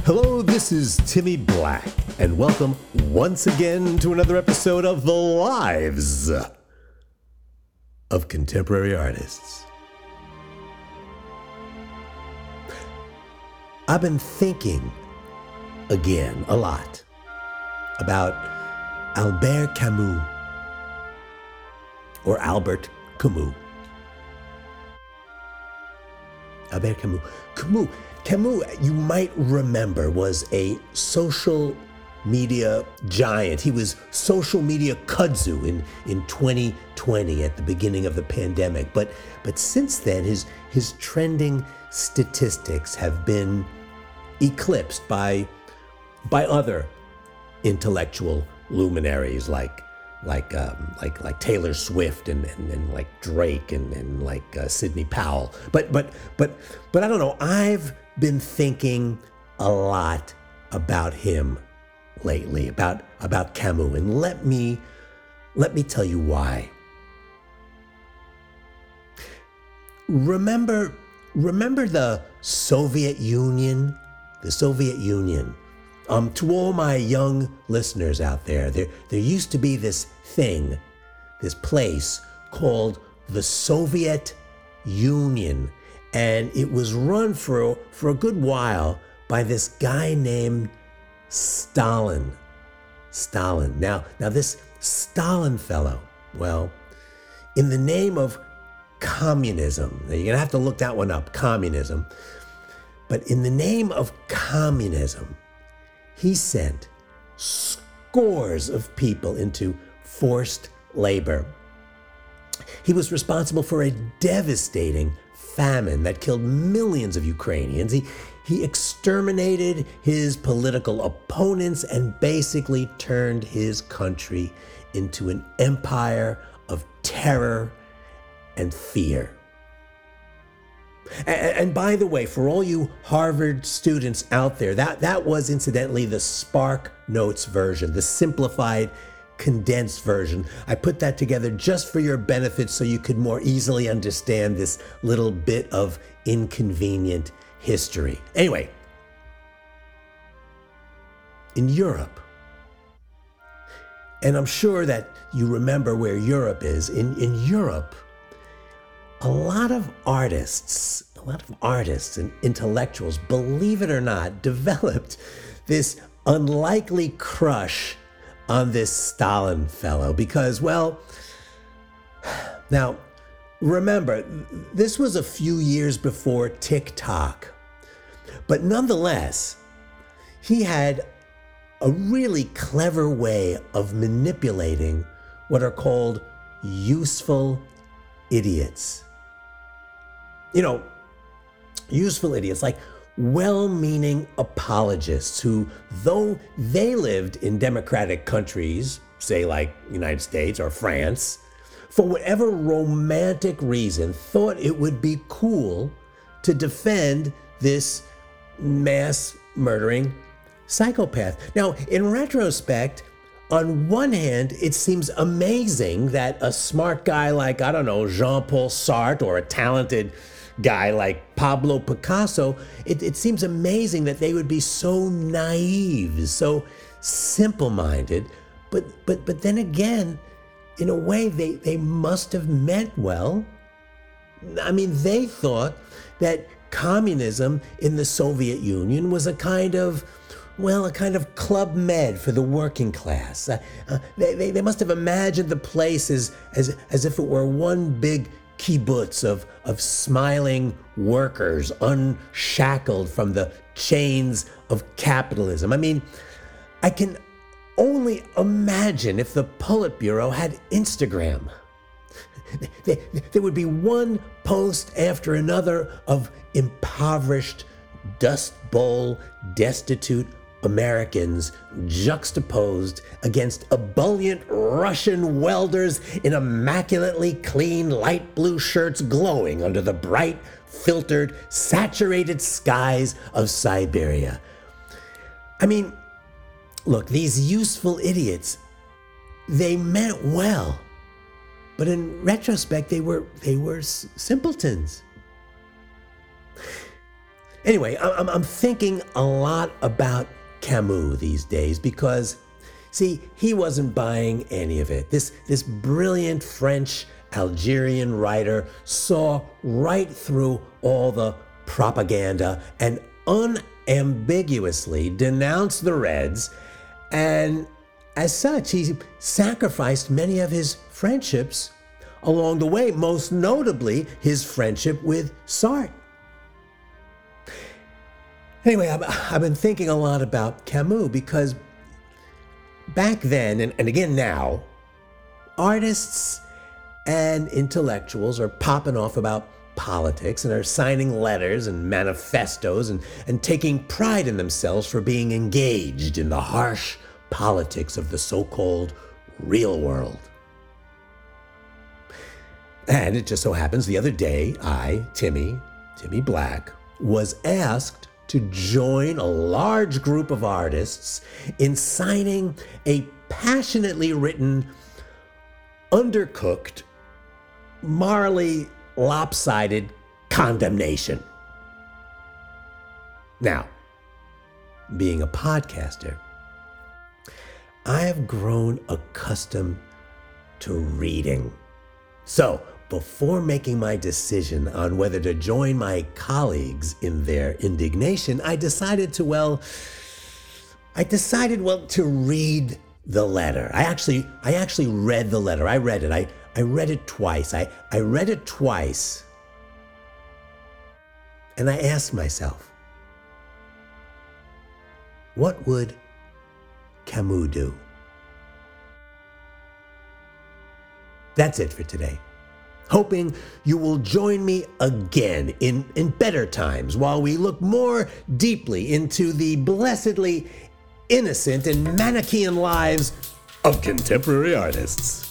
Hello, this is Timmy Black, and welcome once again to another episode of The Lives of Contemporary Artists. I've been thinking again a lot about Albert Camus, or Albert Camus. Albert Camus. Camus, you might remember, was a social media giant. He was social media kudzu in 2020 at the beginning of the pandemic. But since then, his trending statistics have been eclipsed by other intellectual luminaries like Taylor Swift and like Drake and like Sidney Powell. But I don't know. I've been thinking a lot about him lately, about Camus, and let me tell you why. Remember the Soviet Union? The Soviet Union. To all my young listeners out there, there used to be this thing, this place called the Soviet Union, and it was run for a good while by this guy named Stalin. Now this Stalin fellow, well, in the name of communism, now you're gonna have to look that one up, communism, but in the name of communism, he sent scores of people into forced labor. He was responsible for a devastating famine that killed millions of Ukrainians. He exterminated his political opponents and basically turned his country into an empire of terror and fear. And by the way, for all you Harvard students out there, that was incidentally the Spark Notes version, the simplified, condensed version. I put that together just for your benefit so you could more easily understand this little bit of inconvenient history. Anyway, in Europe, and I'm sure that you remember where Europe is, in Europe, a lot of artists and intellectuals, believe it or not, developed this unlikely crush on this Stalin fellow because, well, now, remember, this was a few years before TikTok, but nonetheless, he had a really clever way of manipulating what are called useful idiots. You know, useful idiots, like well-meaning apologists who, though they lived in democratic countries, say like United States or France, for whatever romantic reason, thought it would be cool to defend this mass murdering psychopath. Now, in retrospect, on one hand, it seems amazing that a smart guy like, I don't know, Jean-Paul Sartre, or a talented guy like Pablo Picasso, it seems amazing that they would be so naive, so simple-minded. But then again, in a way, they must have meant well. I mean, they thought that communism in the Soviet Union was a kind of Club Med for the working class. They must have imagined the place as if it were one big kibbutz of smiling workers unshackled from the chains of capitalism. I mean, I can only imagine if the Politburo had Instagram. There would be one post after another of impoverished, Dust Bowl, destitute Americans juxtaposed against ebullient Russian welders in immaculately clean light blue shirts glowing under the bright, filtered, saturated skies of Siberia. I mean, look, these useful idiots, they meant well, but in retrospect, they were simpletons. Anyway, I'm thinking a lot about Camus these days because, see, he wasn't buying any of it. This brilliant French Algerian writer saw right through all the propaganda and unambiguously denounced the Reds, and as such, he sacrificed many of his friendships along the way, most notably his friendship with Sartre. Anyway, I've been thinking a lot about Camus because back then, and again now, artists and intellectuals are popping off about politics and are signing letters and manifestos and taking pride in themselves for being engaged in the harsh politics of the so-called real world. And it just so happens the other day, I, Timmy Black, was asked to join a large group of artists in signing a passionately written, undercooked, morally lopsided condemnation. Now, being a podcaster, I have grown accustomed to reading. So, before making my decision on whether to join my colleagues in their indignation, I decided to read the letter. I actually read the letter. I read it. I read it twice. I read it twice. And I asked myself, what would Camus do? That's it for today. Hoping you will join me again in better times while we look more deeply into the blessedly innocent and Manichaean lives of contemporary artists.